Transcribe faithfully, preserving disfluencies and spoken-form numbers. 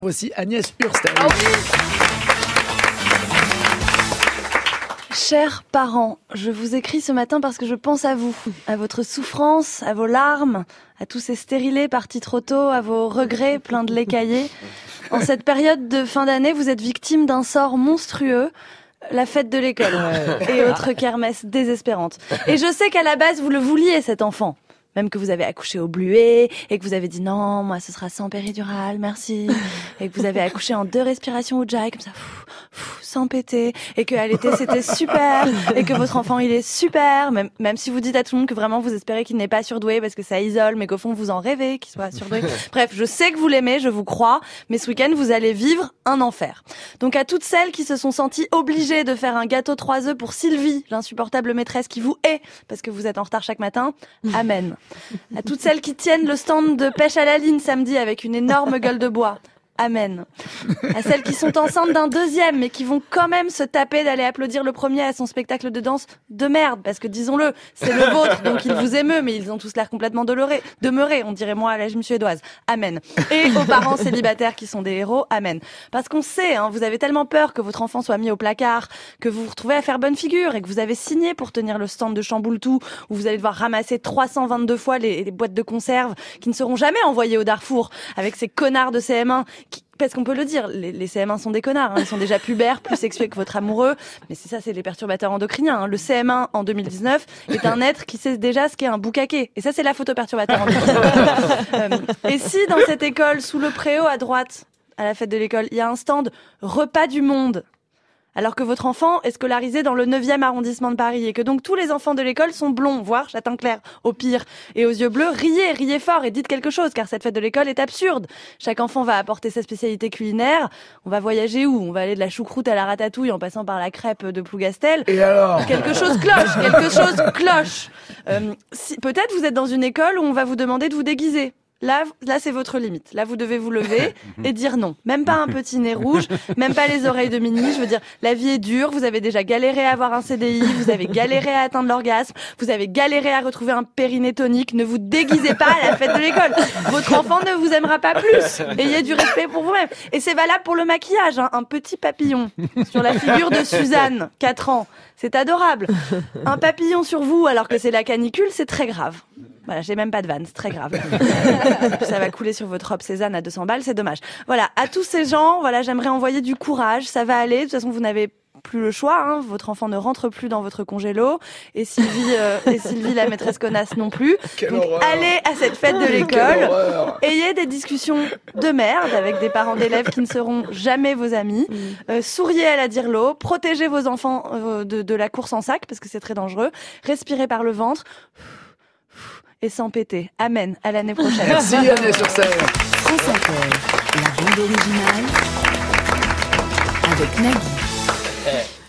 Voici Agnès Hurstel. Oh oui. Chers parents, je vous écris ce matin parce que je pense à vous, à votre souffrance, à vos larmes, à tous ces stérilés partis trop tôt, à vos regrets pleins de lait caillé. En cette période de fin d'année, vous êtes victime d'un sort monstrueux, la fête de l'école et autres kermesses désespérantes. Et je sais qu'à la base, vous le vouliez, cet enfant. Même que vous avez accouché au bluet, et que vous avez dit non, moi ce sera sans péridurale, merci. Et que vous avez accouché en deux respirations au Ujjayi, comme ça, pff, pff, sans péter. Et qu'à l'été c'était super, et que votre enfant il est super, même, même si vous dites à tout le monde que vraiment vous espérez qu'il n'est pas surdoué parce que ça isole, mais qu'au fond vous en rêvez qu'il soit surdoué. Bref, je sais que vous l'aimez, je vous crois, mais ce week-end vous allez vivre un enfer. Donc à toutes celles qui se sont senties obligées de faire un gâteau trois œufs pour Sylvie, l'insupportable maîtresse qui vous hait parce que vous êtes en retard chaque matin, amen. À toutes celles qui tiennent le stand de pêche à la ligne samedi avec une énorme gueule de bois, amen. À celles qui sont enceintes d'un deuxième mais qui vont quand même se taper d'aller applaudir le premier à son spectacle de danse de merde, parce que disons-le, c'est le vôtre, donc il vous émeut, mais ils ont tous l'air complètement demeurés, demeurés, on dirait moi à la gym suédoise, amen. Et aux parents célibataires qui sont des héros, amen. Parce qu'on sait, hein, vous avez tellement peur que votre enfant soit mis au placard, que vous vous retrouvez à faire bonne figure et que vous avez signé pour tenir le stand de Chamboultou, où vous allez devoir ramasser trois cent vingt-deux fois les, les boîtes de conserve qui ne seront jamais envoyées au Darfour avec ces connards de C M un qui, parce qu'on peut le dire, les, les C M un sont des connards, hein, ils sont déjà pubères, plus sexués que votre amoureux, mais c'est ça, c'est les perturbateurs endocriniens. Hein. Le C M un en deux mille dix-neuf est un être qui sait déjà ce qu'est un boucaquet, et ça c'est la photoperturbateur endocrinien. euh, et si dans cette école, sous le préau à droite, à la fête de l'école, il y a un stand repas du monde, alors que votre enfant est scolarisé dans le neuvième arrondissement de Paris et que donc tous les enfants de l'école sont blonds, voire châtain clair, au pire, et aux yeux bleus, riez, riez fort et dites quelque chose, car cette fête de l'école est absurde. Chaque enfant va apporter sa spécialité culinaire. On va voyager où ? On va aller de la choucroute à la ratatouille en passant par la crêpe de Plougastel. Et alors ? Quelque chose cloche, quelque chose cloche. Euh, si, peut-être vous êtes dans une école où on va vous demander de vous déguiser. Là, là, c'est votre limite. Là, vous devez vous lever et dire non. Même pas un petit nez rouge, même pas les oreilles de Minnie. Je veux dire, la vie est dure. Vous avez déjà galéré à avoir un C D I. Vous avez galéré à atteindre l'orgasme. Vous avez galéré à retrouver un périnée tonique. Ne vous déguisez pas à la fête de l'école. Votre enfant ne vous aimera pas plus. Ayez du respect pour vous-même. Et c'est valable pour le maquillage. Hein. Un petit papillon sur la figure de Suzanne, quatre ans. C'est adorable. Un papillon sur vous alors que c'est la canicule, c'est très grave. Voilà, j'ai même pas de vanne, c'est très grave. Ça va couler sur votre robe Cézanne à deux cents balles, c'est dommage. Voilà, à tous ces gens, voilà, j'aimerais envoyer du courage, ça va aller. De toute façon, vous n'avez plus le choix, hein. Votre enfant ne rentre plus dans votre congélo, et Sylvie, euh, et Sylvie la maîtresse connasse non plus. Quelle Donc horreur. allez à cette fête de l'école, ayez des discussions de merde avec des parents d'élèves qui ne seront jamais vos amis, euh, souriez à la dirlo, protégez vos enfants euh, de, de la course en sac parce que c'est très dangereux, respirez par le ventre et sans péter. Amen. À l'année prochaine. Merci Agnès Hurstel. France Inter, la bande originale avec Nagui.